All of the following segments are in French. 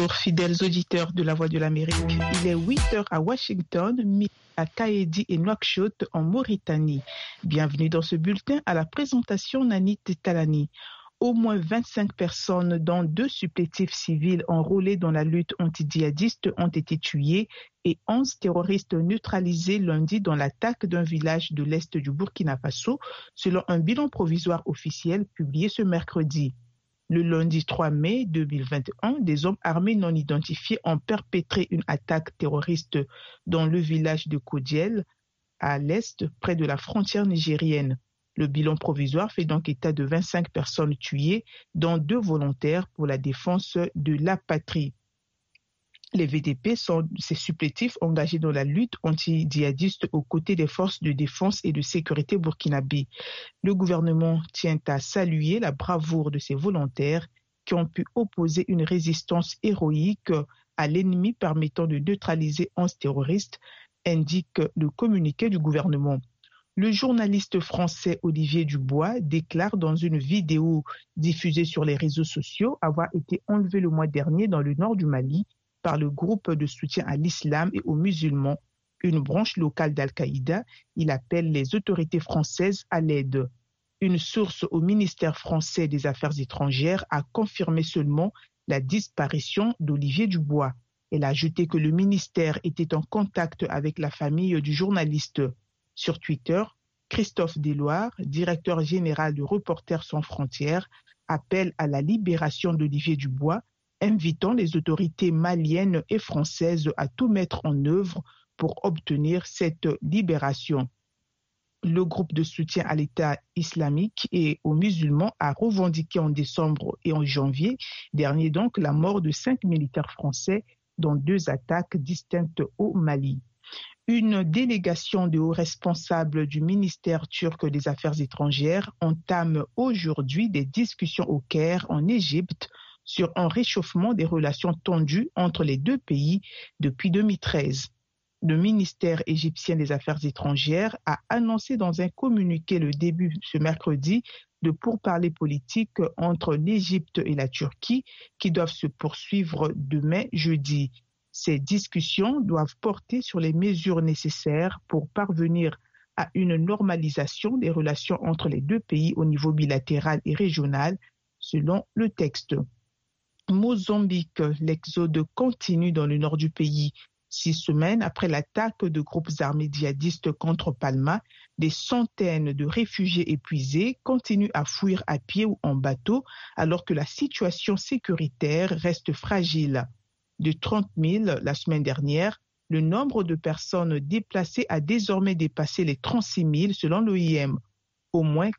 Bonjour, fidèles auditeurs de La Voix de l'Amérique. Il est 8h à Washington, midi à Kaedi et Nouakchott en Mauritanie. Bienvenue dans ce bulletin à la présentation Nanit Talani. Au moins 25 personnes, dont 2 supplétifs civils enrôlés dans la lutte antidjihadiste, ont été tuées et 11 terroristes neutralisés lundi dans l'attaque d'un village de l'est du Burkina Faso, selon un bilan provisoire officiel publié ce mercredi. Le lundi 3 mai 2021, des hommes armés non identifiés ont perpétré une attaque terroriste dans le village de Kodiel, à l'est, près de la frontière nigérienne. Le bilan provisoire fait donc état de 25 personnes tuées, dont 2 volontaires pour la défense de la patrie. Les VDP sont ces supplétifs engagés dans la lutte anti-djihadiste aux côtés des forces de défense et de sécurité burkinabées. Le gouvernement tient à saluer la bravoure de ces volontaires qui ont pu opposer une résistance héroïque à l'ennemi permettant de neutraliser 11 terroristes, indique le communiqué du gouvernement. Le journaliste français Olivier Dubois déclare dans une vidéo diffusée sur les réseaux sociaux avoir été enlevé le mois dernier dans le nord du Mali par le groupe de soutien à l'islam et aux musulmans, une branche locale d'Al-Qaïda. Il appelle les autorités françaises à l'aide. Une source au ministère français des Affaires étrangères a confirmé seulement la disparition d'Olivier Dubois. Elle a ajouté que le ministère était en contact avec la famille du journaliste. Sur Twitter, Christophe Deloire, directeur général de Reporters sans frontières, appelle à la libération d'Olivier Dubois, invitant les autorités maliennes et françaises à tout mettre en œuvre pour obtenir cette libération. Le groupe de soutien à l'État islamique et aux musulmans a revendiqué en décembre et en janvier dernier donc la mort de 5 militaires français dans 2 attaques distinctes au Mali. Une délégation de hauts responsables du ministère turc des Affaires étrangères entame aujourd'hui des discussions au Caire, en Égypte, sur un réchauffement des relations tendues entre les 2 pays depuis 2013. Le ministère égyptien des Affaires étrangères a annoncé dans un communiqué le début ce mercredi de pourparlers politiques entre l'Égypte et la Turquie qui doivent se poursuivre demain jeudi. Ces discussions doivent porter sur les mesures nécessaires pour parvenir à une normalisation des relations entre les 2 pays au niveau bilatéral et régional, selon le texte. Mozambique, l'exode continue dans le nord du pays. 6 semaines après l'attaque de groupes armés djihadistes contre Palma, des centaines de réfugiés épuisés continuent à fuir à pied ou en bateau alors que la situation sécuritaire reste fragile. De 30 000 la semaine dernière, le nombre de personnes déplacées a désormais dépassé les 36 000 selon l'OIM. Au moins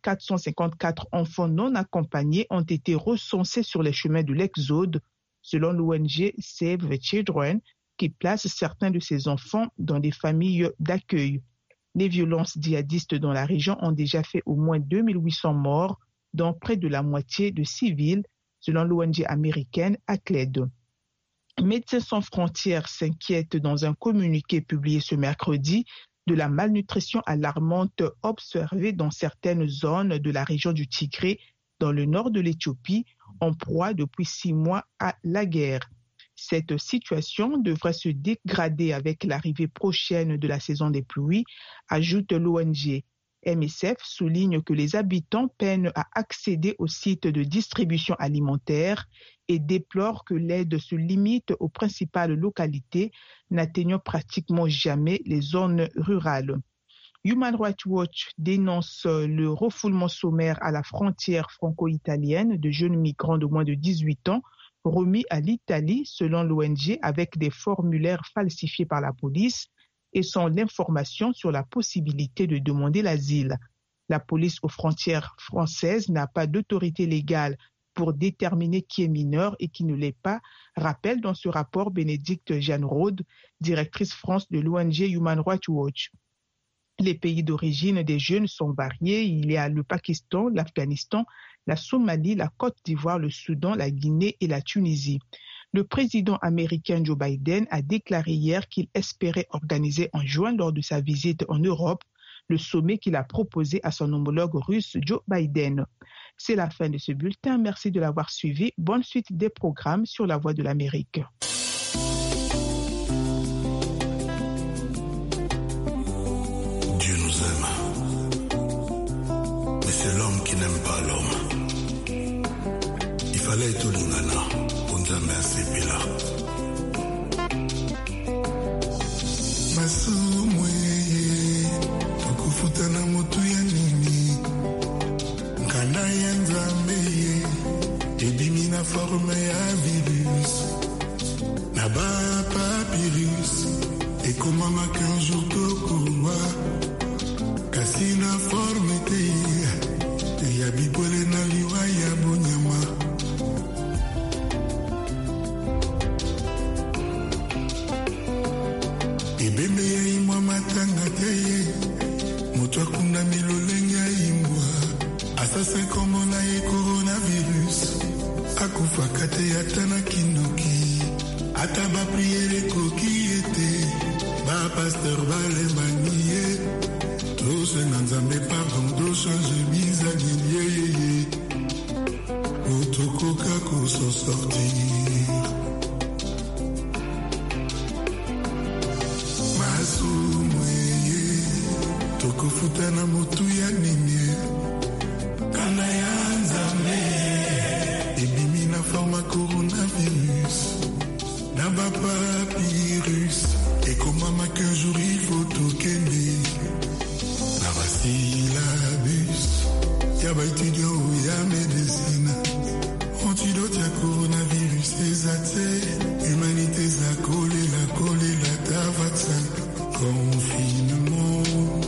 454 enfants non accompagnés ont été recensés sur les chemins de l'exode, selon l'ONG Save the Children, qui place certains de ces enfants dans des familles d'accueil. Les violences djihadistes dans la région ont déjà fait au moins 2800 morts, dont près de la moitié de civils, selon l'ONG américaine ACLED. Médecins sans frontières s'inquiètent dans un communiqué publié ce mercredi de la malnutrition alarmante observée dans certaines zones de la région du Tigré, dans le nord de l'Éthiopie, en proie depuis 6 mois à la guerre. Cette situation devrait se dégrader avec l'arrivée prochaine de la saison des pluies, ajoute l'ONG. MSF souligne que les habitants peinent à accéder aux sites de distribution alimentaire et déplore que l'aide se limite aux principales localités, n'atteignant pratiquement jamais les zones rurales. Human Rights Watch dénonce le refoulement sommaire à la frontière franco-italienne de jeunes migrants de moins de 18 ans remis à l'Italie selon l'ONG avec des formulaires falsifiés par la police et sans l'information sur la possibilité de demander l'asile. La police aux frontières françaises n'a pas d'autorité légale pour déterminer qui est mineur et qui ne l'est pas, rappelle dans ce rapport Bénédicte Jeanne Rode, directrice France de l'ONG Human Rights Watch. Les pays d'origine des jeunes sont variés. Il y a le Pakistan, l'Afghanistan, la Somalie, la Côte d'Ivoire, le Soudan, la Guinée et la Tunisie. Le président américain Joe Biden a déclaré hier qu'il espérait organiser en juin, lors de sa visite en Europe, le sommet qu'il a proposé à son homologue russe Joe Biden. C'est la fin de ce bulletin. Merci de l'avoir suivi. Bonne suite des programmes sur La Voix de l'Amérique. Dieu nous aime, mais c'est l'homme qui n'aime pas l'homme. Il fallait tout l'ingana pour nous amener à ces pays-là. Masumwe, tukufutana motu ya nini, nkana ya nzambe, ebimi na forme ya virus, na ba papyrus, ekomama qu'un jour tokowa, kasi na forme te, ya bibole na liwa ya bonyama. Ebembe ya imwa matanga teye, moto akunda milolenge ya imwa, asase komona ye coronavirus, akufaka te ata na kindoki, ata ba priere koki ete, ba pasteur balembani ye, tose na nzambe pardon, do change bizangi yeye, otokoka koso sortir. Tokofuta na motu ya nini, kana ya nzambe, ebimi na forma coronavirus, na ba papyrus, ekomama qu'un jour il faut tokende, na ba syllabus, ya ba étudiant ya médecine, antidote ya coronavirus, ezate, humanité za kolela ta vaccin, confinement.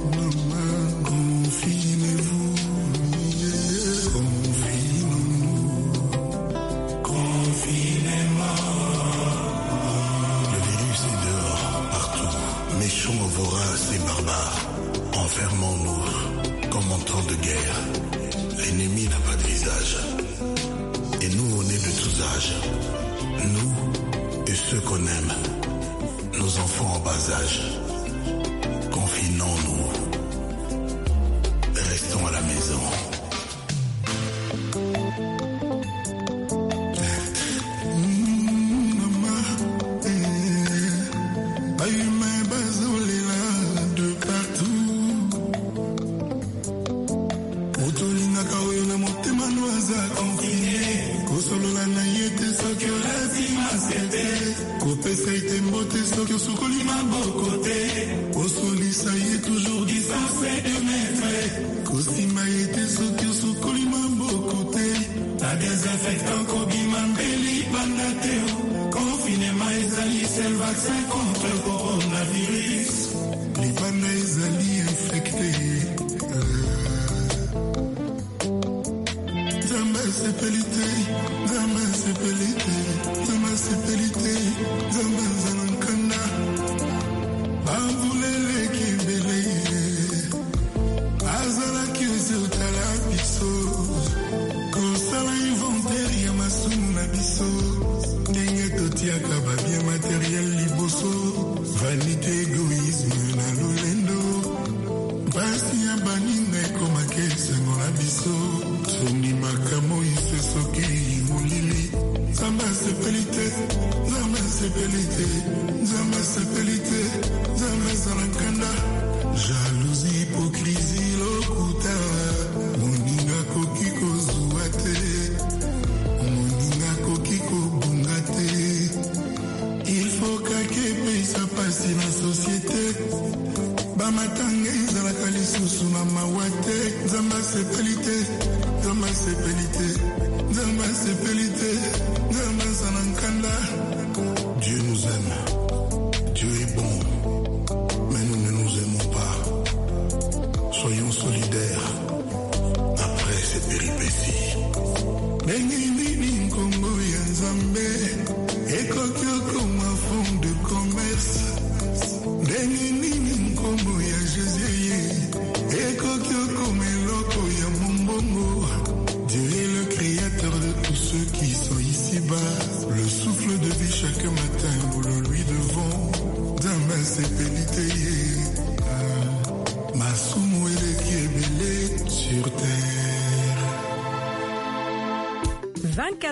Voraces et barbares, enfermons-nous comme en temps de guerre. L'ennemi n'a pas de visage. Et nous, on est de tous âges. Nous et ceux qu'on aime. Nos enfants en bas âge. Confinons-nous. Restons à la maison. Jalousie, hypocrisie, lokuta, moninga koki kozuate, moninga koki kobungate. Il faut qu'ake pays ça passe dans la société. Bamatanga izalaka lisusu na mawate, nzamba sepelite, nzamba sepelite, nzamba sepelite, nzamba zanankanda. Dieu nous aime, Dieu est bon. Mais nous ne nous aimons pas. Soyons solidaires après ces péripéties. Nengini Nkongo ya Nzambe, ekokyoko ma fond de commerce. Nengini Nkongo ya Jésus, ekokyoko meloko ya Mombongo. Dieu est le créateur de tous ceux qui sont ici-bas. Le souffle de vie chaque matin, nous le lui devons. Nzambe sepelite ye, masumu eleki ebele sur terre. 24